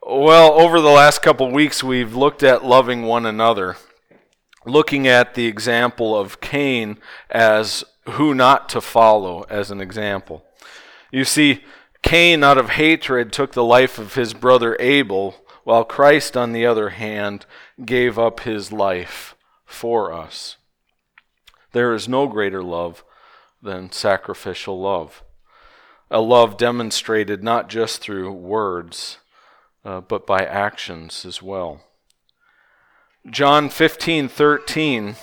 Well, over the last couple weeks, we've looked at loving one another, looking at the example of Cain as who not to follow as an example. You see, Cain, out of hatred, took the life of his brother Abel, while Christ, on the other hand, gave up his life for us. There is no greater love than sacrificial love, a love demonstrated not just through words, but by actions as well. John 15:13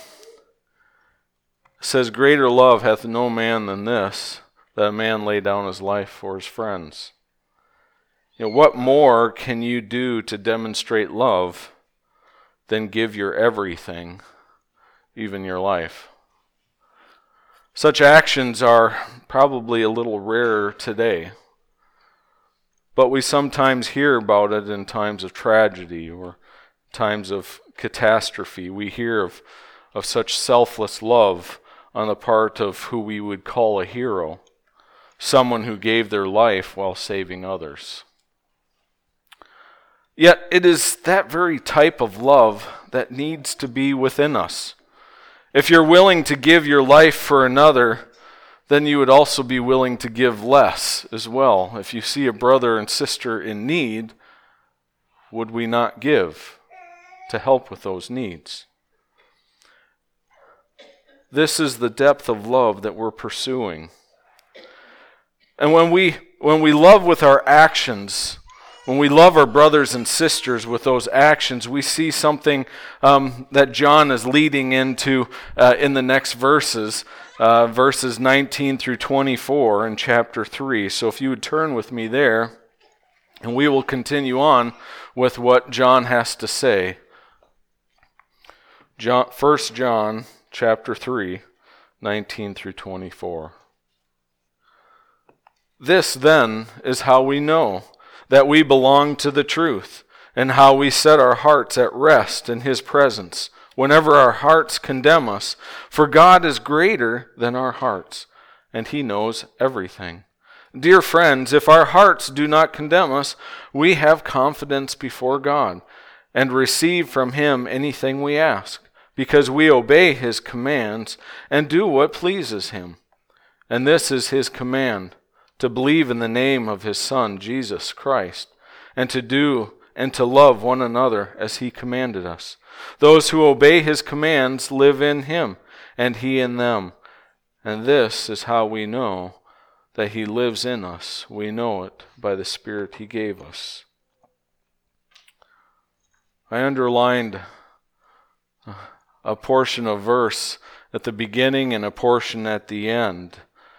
says, "Greater love hath no man than this, that a man lay down his life for his friends." What more can you do to demonstrate love than give your everything, even your life? Such actions are probably a little rarer today, but we sometimes hear about it in times of tragedy or times of catastrophe. We hear of such selfless love on the part of who we would call a hero, someone who gave their life while saving others. Yet it is that very type of love that needs to be within us. If you're willing to give your life for another, then you would also be willing to give less as well. If you see a brother and sister in need, would we not give to help with those needs? This is the depth of love that we're pursuing. And when we love with our actions, when we love our brothers and sisters with those actions, we see something that John is leading into in the next verses 19 through 24 in chapter 3. So if you would turn with me there, and we will continue on with what John has to say. 1 John chapter 3, 19 through 24. "This then is how we know that we belong to the truth, and how we set our hearts at rest in His presence, whenever our hearts condemn us. For God is greater than our hearts, and He knows everything. Dear friends, if our hearts do not condemn us, we have confidence before God, and receive from Him anything we ask, because we obey His commands and do what pleases Him. And this is His command, to believe in the name of His Son, Jesus Christ, and to do and to love one another as He commanded us. Those who obey His commands live in Him, and He in them. And this is how we know that He lives in us. We know it by the Spirit He gave us." I underlined a portion of verse at the beginning and a portion at the end.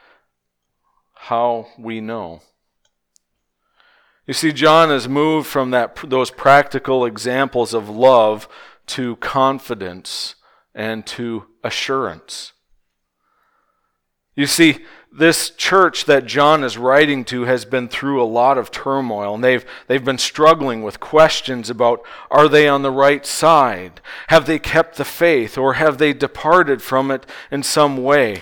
How we know. You see, John has moved from those practical examples of love to confidence and to assurance. You see, this church that John is writing to has been through a lot of turmoil, and they've been struggling with questions about, are they on the right side? Have they kept the faith, or have they departed from it in some way?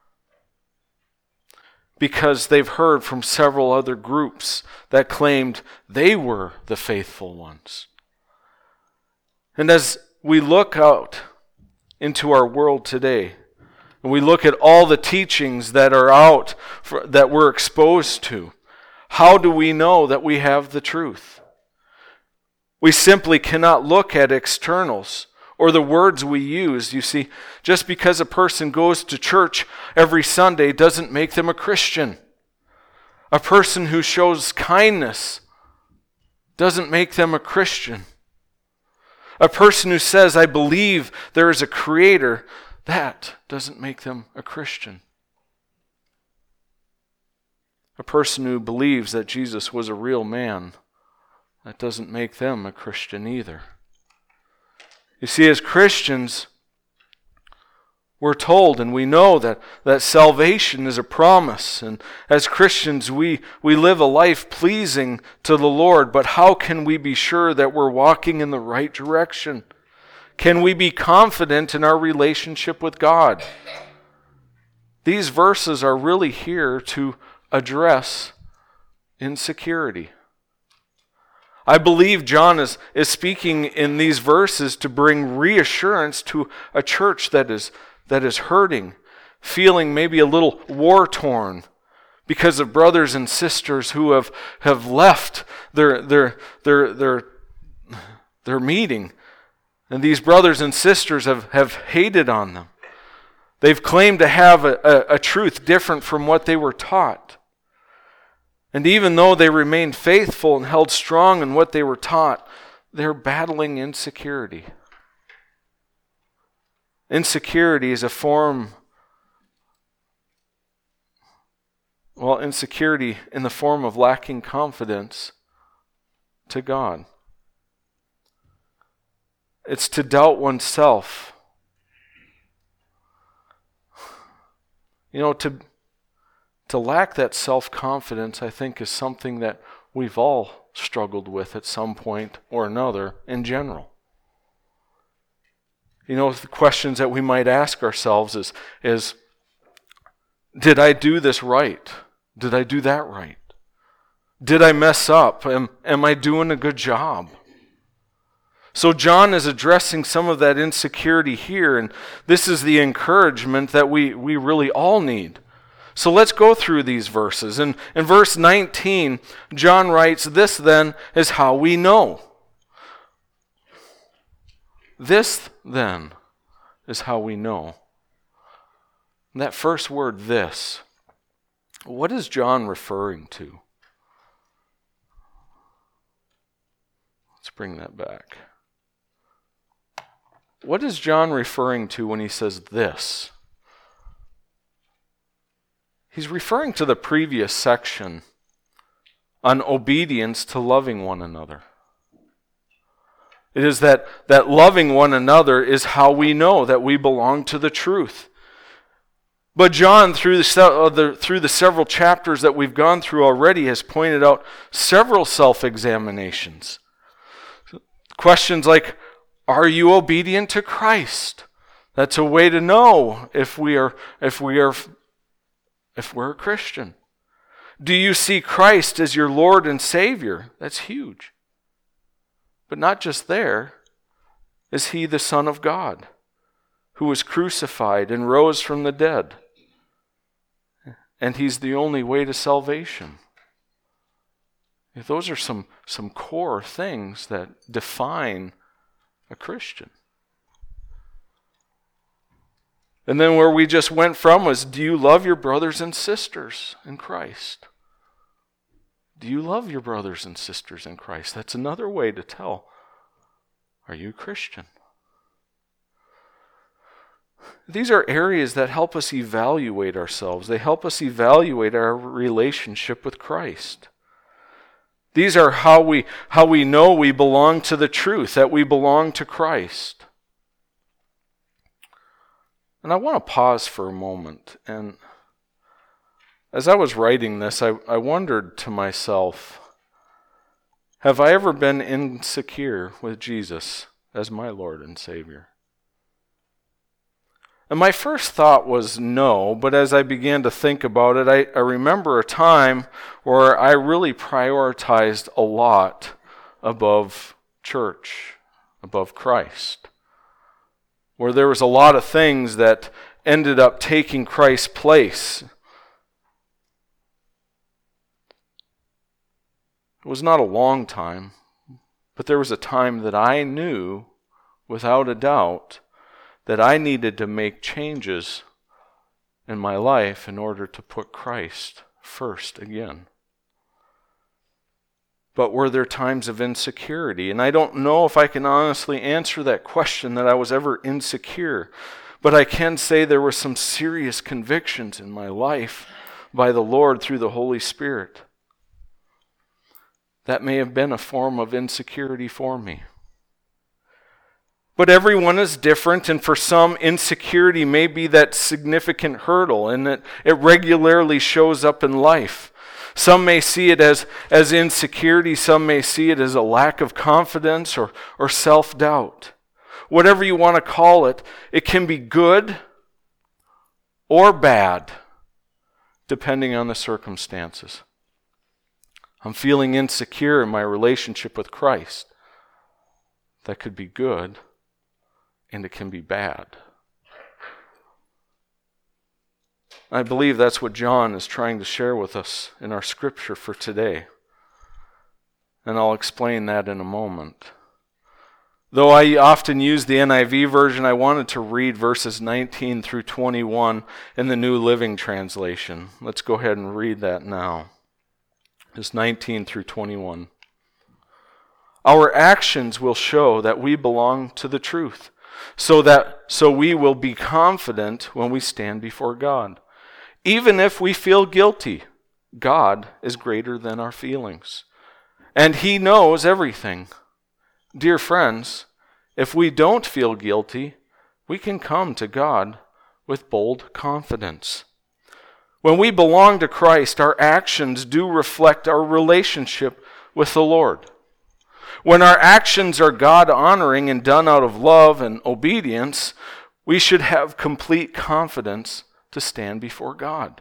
Because they've heard from several other groups that claimed they were the faithful ones. And as we look out into our world today, and we look at all the teachings that are out, that we're exposed to, how do we know that we have the truth? We simply cannot look at externals or the words we use. You see, just because a person goes to church every Sunday doesn't make them a Christian. A person who shows kindness doesn't make them a Christian. A person who says, "I believe there is a Creator," that doesn't make them a Christian. A person who believes that Jesus was a real man, that doesn't make them a Christian either. You see, as Christians, we're told and we know that salvation is a promise. And as Christians, we live a life pleasing to the Lord. But how can we be sure that we're walking in the right direction? Can we be confident in our relationship with God? These verses are really here to address insecurity. I believe John is speaking in these verses to bring reassurance to a church that is hurting, feeling maybe a little war-torn because of brothers and sisters who have left their meeting. And these brothers and sisters have hated on them. They've claimed to have a truth different from what they were taught. And even though they remained faithful and held strong in what they were taught, they're battling insecurity. Insecurity is a form, insecurity in the form of lacking confidence to God. It's to doubt oneself. To lack that self-confidence, I think, is something that we've all struggled with at some point or another in general. The questions that we might ask ourselves is, did I do this right? Did I do that right? Did I mess up? Am I doing a good job? So John is addressing some of that insecurity here, and this is the encouragement that we really all need. So let's go through these verses. In verse 19, John writes, "This then is how we know." This then is how we know. And that first word, this, what is John referring to? Let's bring that back. What is John referring to when he says this? He's referring to the previous section on obedience to loving one another. It is that loving one another is how we know that we belong to the truth. But John, through the several chapters that we've gone through already, has pointed out several self-examinations. Questions like, are you obedient to Christ? That's a way to know if we're a Christian. Do you see Christ as your Lord and Savior? That's huge. But not just there. Is he the Son of God who was crucified and rose from the dead? And he's the only way to salvation. Those are some core things that define a Christian. And then where we just went from was, do you love your brothers and sisters in Christ? Do you love your brothers and sisters in Christ? That's another way to tell. Are you a Christian? These are areas that help us evaluate ourselves. They help us evaluate our relationship with Christ. These are how we know we belong to the truth, that we belong to Christ. And I want to pause for a moment. And as I was writing this, I wondered to myself, have I ever been insecure with Jesus as my Lord and Savior? And my first thought was no, but as I began to think about it, I remember a time where I really prioritized a lot above church, above Christ, where there was a lot of things that ended up taking Christ's place. It was not a long time, but there was a time that I knew, without a doubt, that I needed to make changes in my life in order to put Christ first again. But were there times of insecurity? And I don't know if I can honestly answer that question, that I was ever insecure. But I can say there were some serious convictions in my life by the Lord through the Holy Spirit. That may have been a form of insecurity for me. But everyone is different, and for some, insecurity may be that significant hurdle, and it regularly shows up in life. Some may see it as insecurity, some may see it as a lack of confidence or self-doubt. Whatever you want to call it, it can be good or bad, depending on the circumstances. I'm feeling insecure in my relationship with Christ. That could be good, and it can be bad. I believe that's what John is trying to share with us in our scripture for today. And I'll explain that in a moment. Though I often use the NIV version, I wanted to read verses 19 through 21 in the New Living Translation. Let's go ahead and read that now. Just 19 through 21. Our actions will show that we belong to the truth, so we will be confident when we stand before God. Even if we feel guilty, God is greater than our feelings, and He knows everything. Dear friends, if we don't feel guilty, we can come to God with bold confidence. When we belong to Christ, our actions do reflect our relationship with the Lord. When our actions are God-honoring and done out of love and obedience, we should have complete confidence to stand before God.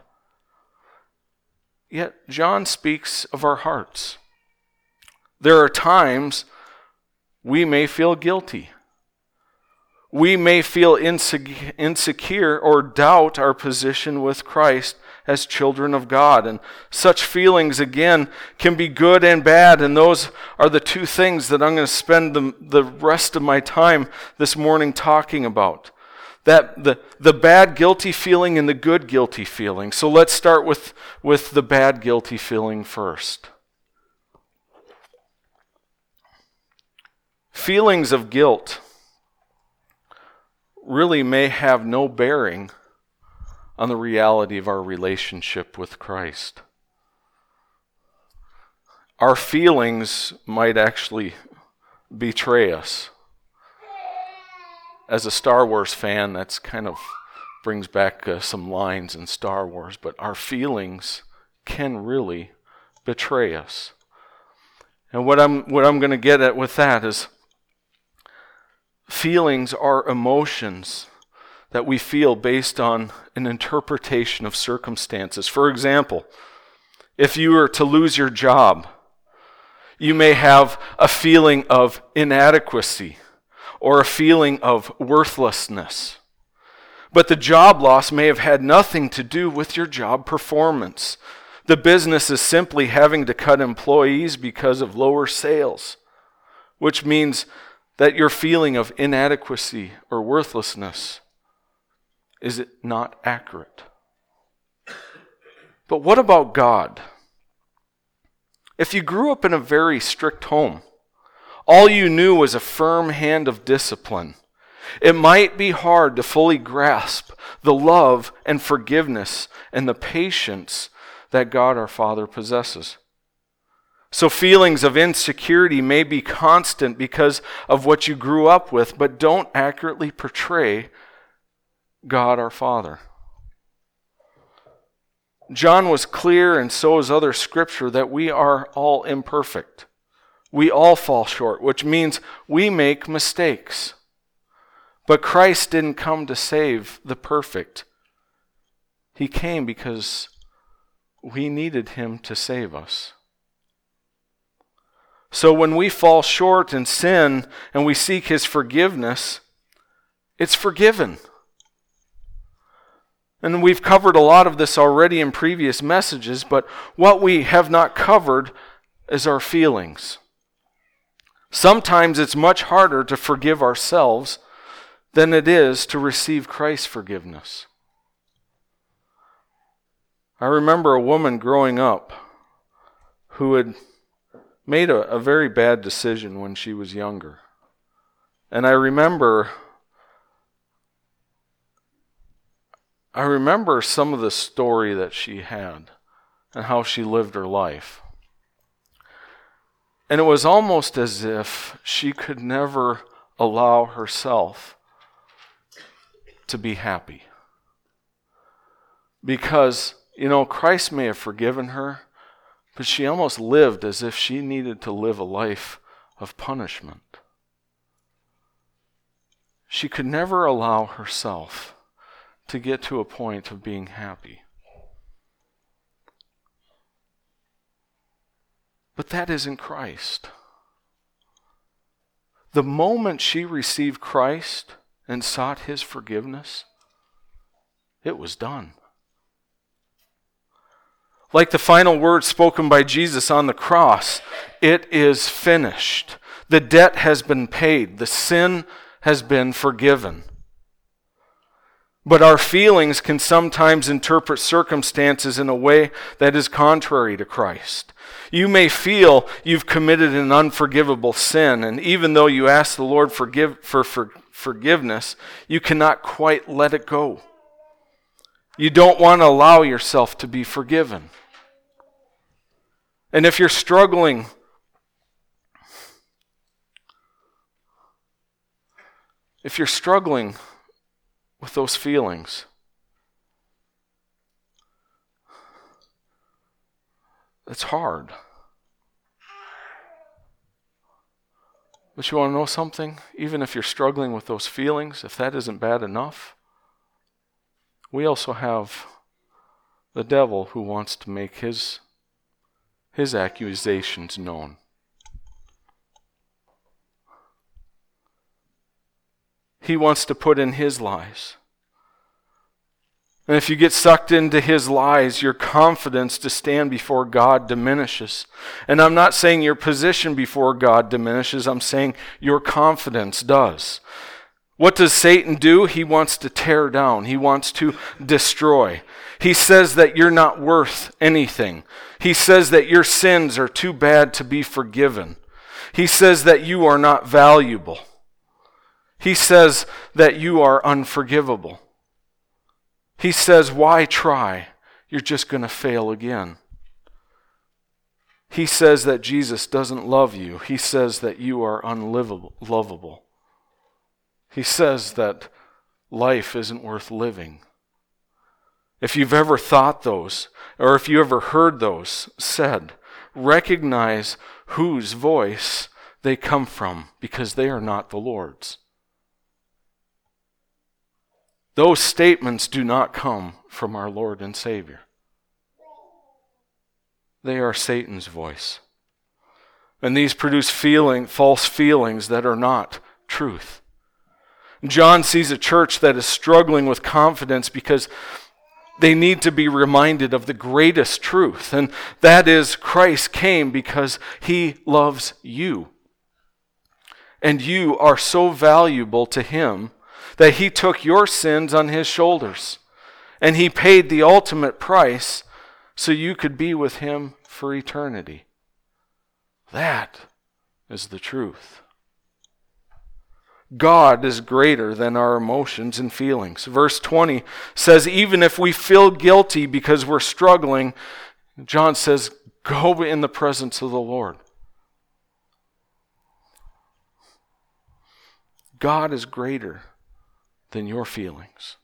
Yet John speaks of our hearts. There are times we may feel guilty. We may feel insecure or doubt our position with Christ as children of God. And such feelings, again, can be good and bad. And those are the two things that I'm going to spend the rest of my time this morning talking about. That the bad guilty feeling and the good guilty feeling. So let's start with the bad guilty feeling first. Feelings of guilt really may have no bearing on the reality of our relationship with Christ. Our feelings might actually betray us. As a Star Wars fan, that's kind of brings back some lines in Star Wars, but our feelings can really betray us. And what I'm going to get at with that is feelings are emotions that we feel based on an interpretation of circumstances. For example, if you were to lose your job, you may have a feeling of inadequacy or a feeling of worthlessness. But the job loss may have had nothing to do with your job performance. The business is simply having to cut employees because of lower sales, which means that your feeling of inadequacy or worthlessness is not accurate. But what about God? If you grew up in a very strict home, all you knew was a firm hand of discipline, it might be hard to fully grasp the love and forgiveness and the patience that God our Father possesses. So feelings of insecurity may be constant because of what you grew up with, but don't accurately portray God our Father. John was clear, and so is other scripture, that we are all imperfect. We all fall short, which means we make mistakes. But Christ didn't come to save the perfect. He came because we needed Him to save us. So when we fall short and sin and we seek His forgiveness, it's forgiven. And we've covered a lot of this already in previous messages, but what we have not covered is our feelings. Sometimes it's much harder to forgive ourselves than it is to receive Christ's forgiveness. I remember a woman growing up who had made a very bad decision when she was younger. And I remember some of the story that she had and how she lived her life. And it was almost as if she could never allow herself to be happy. Because, Christ may have forgiven her, but she almost lived as if she needed to live a life of punishment. She could never allow herself to get to a point of being happy. But that isn't Christ. The moment she received Christ and sought his forgiveness, it was done. Like the final words spoken by Jesus on the cross, it is finished. The debt has been paid. The sin has been forgiven. But our feelings can sometimes interpret circumstances in a way that is contrary to Christ. You may feel you've committed an unforgivable sin, and even though you ask the Lord for forgiveness, you cannot quite let it go. You don't want to allow yourself to be forgiven. And if you're struggling with those feelings, it's hard. But you want to know something? Even if you're struggling with those feelings, if that isn't bad enough, we also have the devil who wants to make his accusations known. He wants to put in his lies. And if you get sucked into his lies, your confidence to stand before God diminishes. And I'm not saying your position before God diminishes, I'm saying your confidence does. What does Satan do? He wants to tear down. He wants to destroy. He says that you're not worth anything. He says that your sins are too bad to be forgiven. He says that you are not valuable. He says that you are unforgivable. He says, why try? You're just going to fail again. He says that Jesus doesn't love you. He says that you are unlovable. He says that life isn't worth living. If you've ever thought those, or if you ever heard those said, recognize whose voice they come from, because they are not the Lord's. Those statements do not come from our Lord and Savior. They are Satan's voice. And these produce false feelings that are not truth. John sees a church that is struggling with confidence because they need to be reminded of the greatest truth, and that is Christ came because he loves you. And you are so valuable to him that he took your sins on his shoulders, and he paid the ultimate price so you could be with him for eternity. That is the truth. God is greater than our emotions and feelings. Verse 20 says, even if we feel guilty because we're struggling, John says, go in the presence of the Lord. God is greater than your feelings.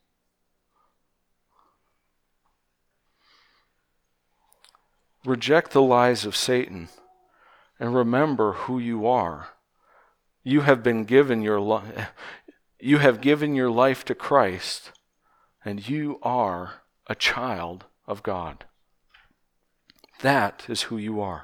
Reject the lies of Satan and remember who you are. You have given your life to Christ, and you are a child of God. That is who you are.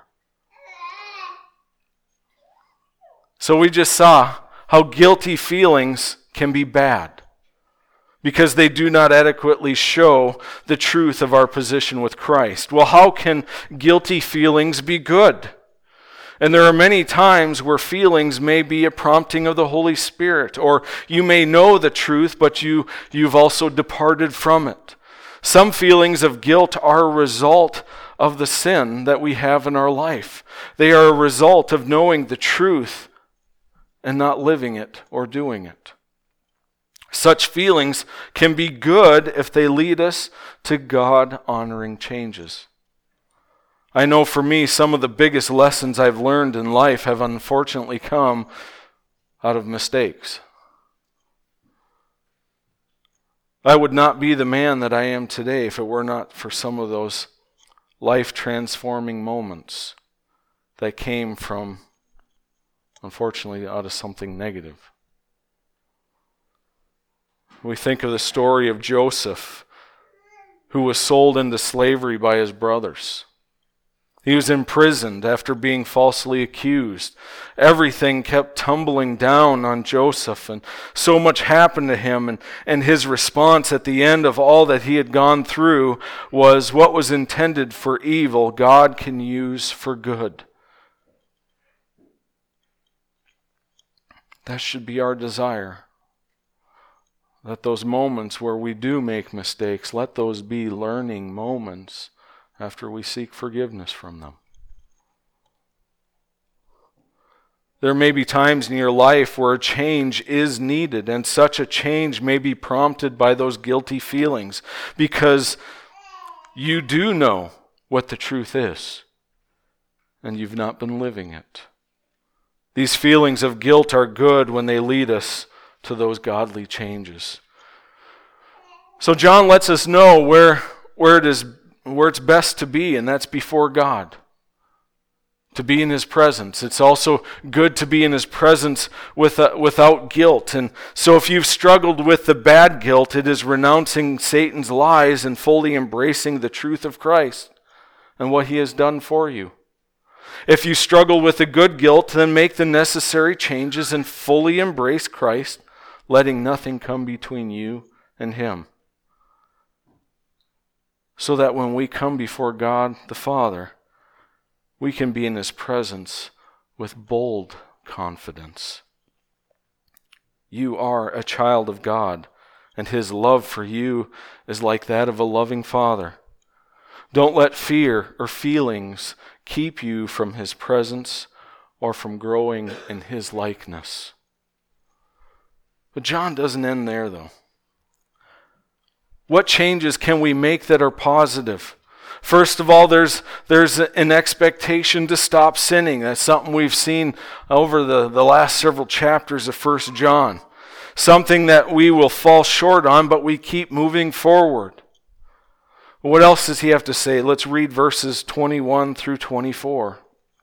So we just saw how guilty feelings can be bad because they do not adequately show the truth of our position with Christ. Well, how can guilty feelings be good? And there are many times where feelings may be a prompting of the Holy Spirit, or you may know the truth, but you've also departed from it. Some feelings of guilt are a result of the sin that we have in our life. They are a result of knowing the truth and not living it or doing it. Such feelings can be good if they lead us to God-honoring changes. I know for me, some of the biggest lessons I've learned in life have unfortunately come out of mistakes. I would not be the man that I am today if it were not for some of those life-transforming moments that came from, unfortunately, out of something negative. We think of the story of Joseph, who was sold into slavery by his brothers. He was imprisoned after being falsely accused. Everything kept tumbling down on Joseph, and so much happened to him, and his response at the end of all that he had gone through was, what was intended for evil, God can use for good. That should be our desire. Let those moments where we do make mistakes, let those be learning moments after we seek forgiveness from them. There may be times in your life where a change is needed, and such a change may be prompted by those guilty feelings, because you do know what the truth is, and you've not been living it. These feelings of guilt are good when they lead us to those godly changes. So John lets us know where it's best to be, and that's before God. To be in His presence. It's also good to be in His presence without guilt. And so if you've struggled with the bad guilt, it is renouncing Satan's lies and fully embracing the truth of Christ and what He has done for you. If you struggle with the good guilt, then make the necessary changes and fully embrace Christ, letting nothing come between you and Him. So that when we come before God the Father, we can be in His presence with bold confidence. You are a child of God, and His love for you is like that of a loving Father. Don't let fear or feelings keep you from His presence or from growing in His likeness. But John doesn't end there, though. What changes can we make that are positive? First of all, there's an expectation to stop sinning. That's something we've seen over the last several chapters of 1 John. Something that we will fall short on, but we keep moving forward. What else does he have to say? Let's read verses 21 through 24.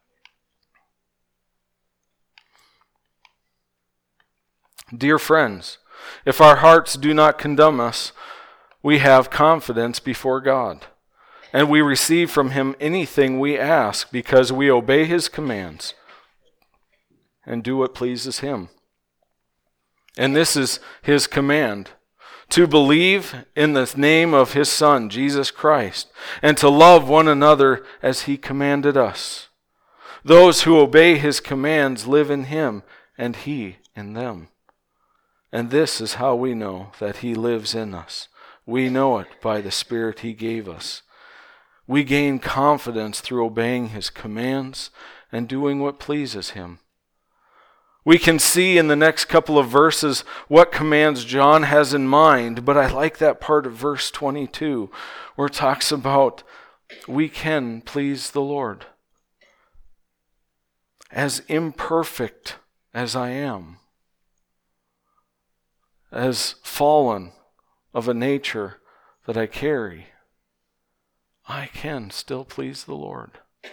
Dear friends, if our hearts do not condemn us, we have confidence before God, and we receive from Him anything we ask because we obey His commands and do what pleases Him. And this is His command, to believe in the name of His Son, Jesus Christ, and to love one another as He commanded us. Those who obey His commands live in Him, and He in them. And this is how we know that He lives in us. We know it by the Spirit He gave us. We gain confidence through obeying His commands and doing what pleases Him. We can see in the next couple of verses what commands John has in mind, but I like that part of verse 22 where it talks about we can please the Lord. As imperfect as I am, as fallen of a nature that I carry, I can still please the Lord.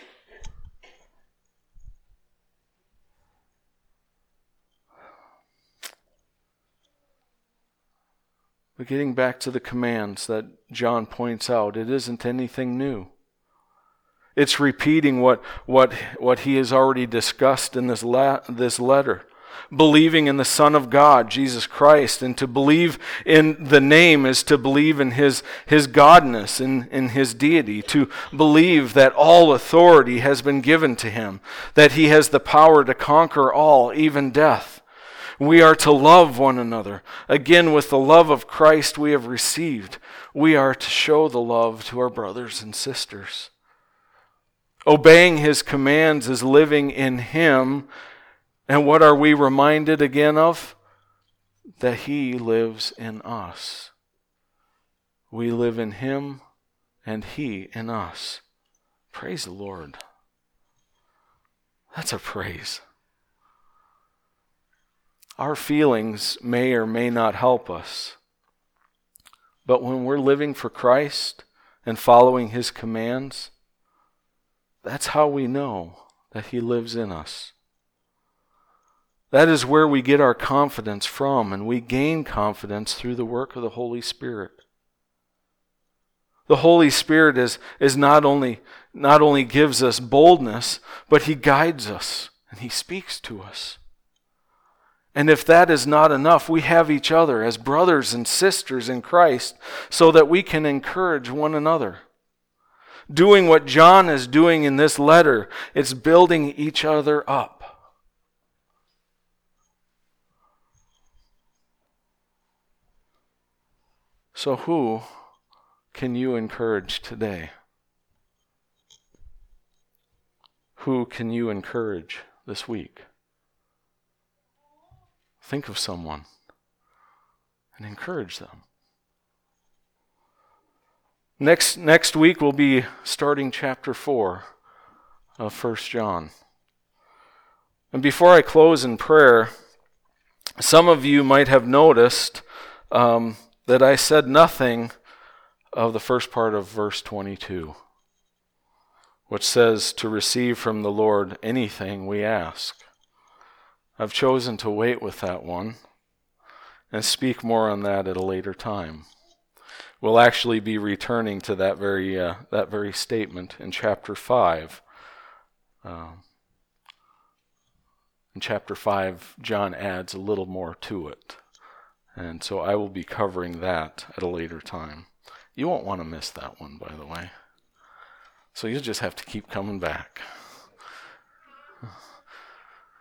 But getting back to the commands that John points out, it isn't anything new. It's repeating what he has already discussed in this letter. Believing in the Son of God, Jesus Christ, and to believe in the name is to believe in His godness, in His deity, to believe that all authority has been given to Him, that He has the power to conquer all, even death. We are to love one another. Again, with the love of Christ we have received, we are to show the love to our brothers and sisters. Obeying His commands is living in Him. And what are we reminded again of? That He lives in us. We live in Him and He in us. Praise the Lord. That's a praise. Our feelings may or may not help us. But when we're living for Christ and following His commands, that's how we know that He lives in us. That is where we get our confidence from, and we gain confidence through the work of the Holy Spirit. The Holy Spirit is not only gives us boldness, but He guides us and He speaks to us. And if that is not enough, we have each other as brothers and sisters in Christ so that we can encourage one another. Doing what John is doing in this letter, it's building each other up. So who can you encourage today? Who can you encourage this week? Think of someone and encourage them. Next week we'll be starting chapter 4 of 1 John. And before I close in prayer, some of you might have noticed that I said nothing of the first part of verse 22, which says to receive from the Lord anything we ask. I've chosen to wait with that one and speak more on that at a later time. We'll actually be returning to that very statement in chapter 5. In chapter 5, John adds a little more to it. And so I will be covering that at a later time. You won't want to miss that one, by the way. So you'll just have to keep coming back.